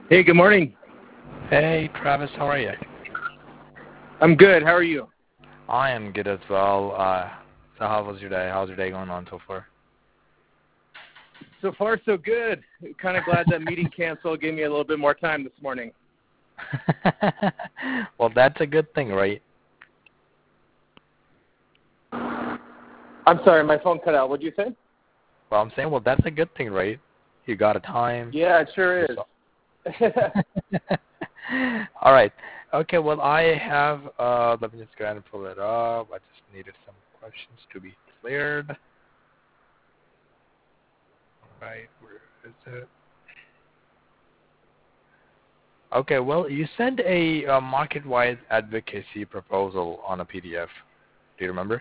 Hey, good morning. Hey, Travis, how are you? I'm good. How are you? I am good as well. So how was your day? How's your day going on so far? So far, so good. Kind of glad that meeting canceled. Gave me a little bit more time this morning. Well, that's a good thing, right? I'm sorry, my phone cut out. What'd you say? Well, I'm saying, well, that's a good thing, right? You got a time. Yeah, it sure is. All right. Okay, well, I have, let me just go ahead and pull it up. I just needed some questions to be cleared. All right, where is it? Okay, well, you sent a market-wide advocacy proposal on a PDF. Do you remember?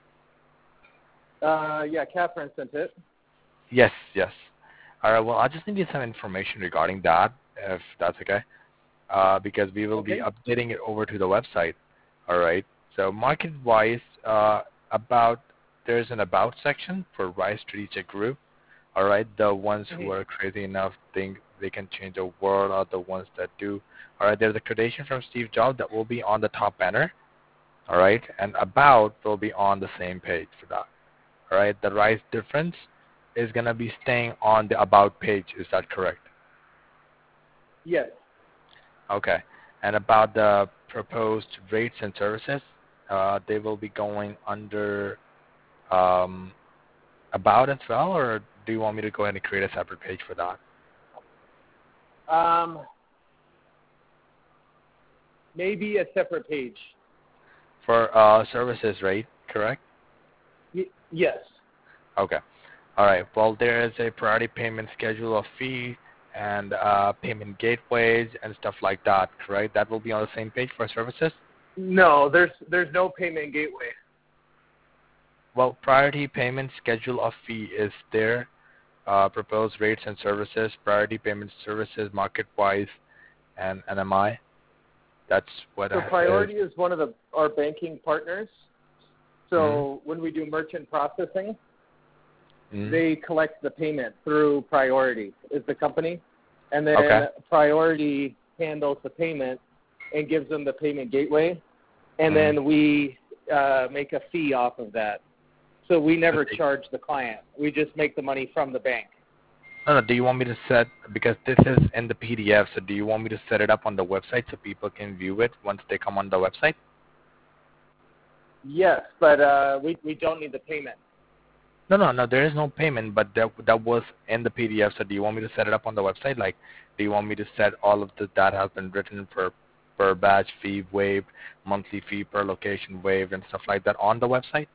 Yeah, Catherine sent it. Yes, yes. All right, well, I just needed some information regarding that, if that's okay, because we will be Okay. updating it over to the website. All right. So market-wise, there's an about section for Rise Strategic Group. All right, the ones who are crazy enough think they can change the world are the ones that do. All right, there's a quotation from Steve Jobs that will be on the top banner. All right, and about will be on the same page for that. All right, the Rise difference is going to be staying on the about page. Is that correct? Yes. Okay. And about the proposed rates and services, they will be going under about as well, or do you want me to go ahead and create a separate page for that? Maybe a separate page. For services rate, correct? Yes. Okay. All right. Well, there is a priority payment schedule of fee and payment gateways and stuff like that, correct? That will be on the same page for services? No, there's no payment gateway. Well, priority payment schedule of fee is there. Proposed rates and services, priority payment services, market-wise, and NMI. That's what So it is. Priority is one of our banking partners. So when we do merchant processing, they collect the payment through Priority is the company, and then Priority handles the payment and gives them the payment gateway, and then we make a fee off of that. So we never charge the client. We just make the money from the bank. No, do you want me to set, because this is in the PDF, so do you want me to set it up on the website so people can view it once they come on the website? Yes, but we don't need the payment. No, there is no payment, but that was in the PDF, so do you want me to set it up on the website? Like, do you want me to set all of that has been written for per batch fee waived, monthly fee per location waived, and stuff like that on the website?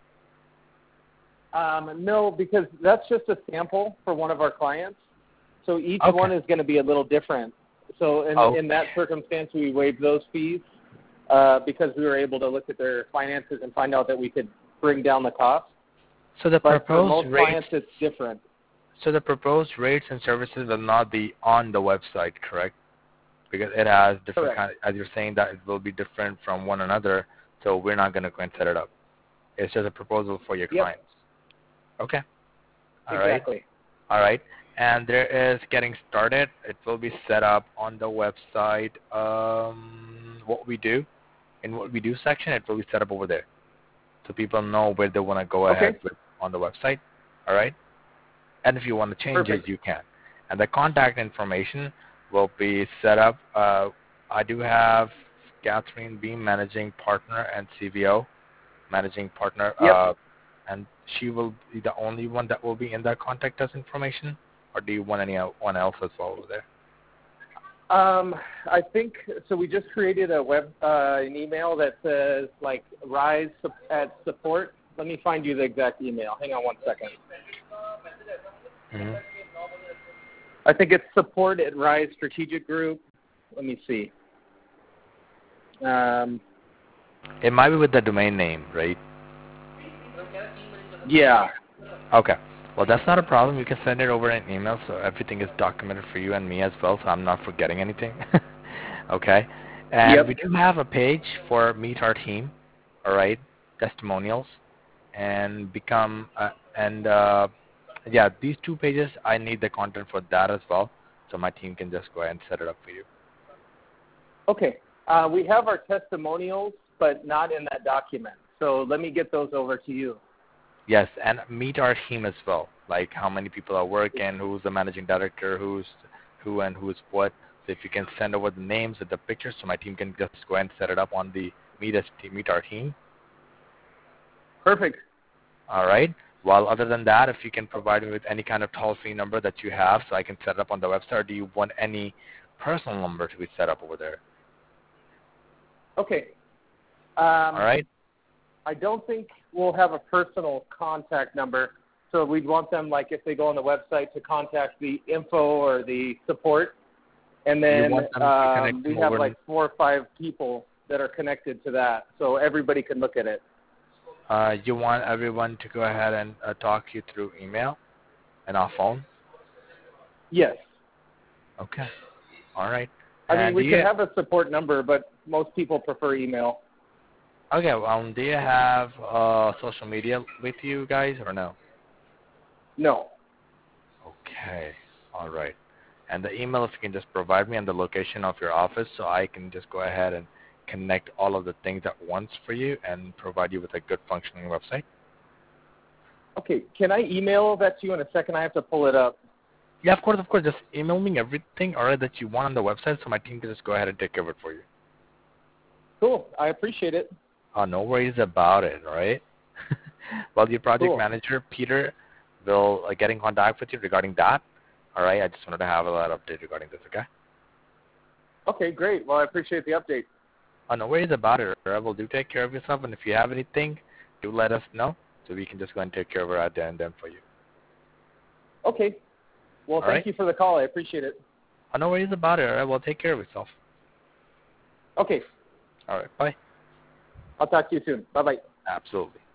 No, because that's just a sample for one of our clients. So each one is going to be a little different. So in that circumstance, we waived those fees because we were able to look at their finances and find out that we could bring down the cost. So the But for proposed most rates, clients, it's different. So the proposed rates and services will not be on the website, correct? Because it has different kind. As you're saying that it will be different from one another, so we're not going to go and set it up. It's just a proposal for your clients. Okay. All right. All right. And there is getting started. It will be set up on the website. What we do, in what we do section, it will be set up over there, so people know where they want to go ahead with on the website. All right. And if you want to change it, you can. And the contact information will be set up. I do have Catherine Beam, managing partner, and CVO, managing partner. And she will be the only one that will be in that contact us information, or do you want anyone else as well over there? I think so. We just created an email that says like Rise at support. Let me find you the exact email. Hang on one second. I think it's support at Rise Strategic Group. Let me see. It might be with the domain name, right? Yeah. Okay. Well, that's not a problem. You can send it over in an email, so everything is documented for you and me as well, so I'm not forgetting anything. Okay. And we do have a page for Meet Our Team, all right, testimonials, and these two pages, I need the content for that as well, so my team can just go ahead and set it up for you. Okay. We have our testimonials, but not in that document. So let me get those over to you. Yes, and meet our team as well, like how many people are working, who's the managing director, who's who and who's what. So if you can send over the names and the pictures so my team can just go ahead and set it up on the meet our team. Perfect. All right. Well, other than that, if you can provide me with any kind of toll-free number that you have so I can set it up on the website, or do you want any personal number to be set up over there? Okay. All right. I don't think we'll have a personal contact number, so we'd want them, like, if they go on the website, to contact the info or the support, and then we have like 4 or 5 people that are connected to that, so everybody can look at it. You want everyone to go ahead and talk you through email and our phone? Yes. Okay. All right. I mean, we can have a support number, but most people prefer email. Okay. Do you have social media with you guys or no? No. Okay. All right. And the email, if you can just provide me and the location of your office so I can just go ahead and connect all of the things at once for you and provide you with a good functioning website. Okay. Can I email that to you in a second? I have to pull it up. Yeah, of course. Just email me everything that you want on the website so my team can just go ahead and take care of it for you. Cool. I appreciate it. No worries about it, all right? Well, your project manager, Peter, will get in contact with you regarding that. All right? I just wanted to have a little update regarding this, okay? Okay, great. Well, I appreciate the update. No worries about it. Well, do take care of yourself, and if you have anything, do let us know so we can just go and take care of it right there and then for you. Okay. Well, thank you for the call. I appreciate it. No worries about it. All right? Well, take care of yourself. Okay. All right. Bye. I'll talk to you soon. Bye-bye. Absolutely.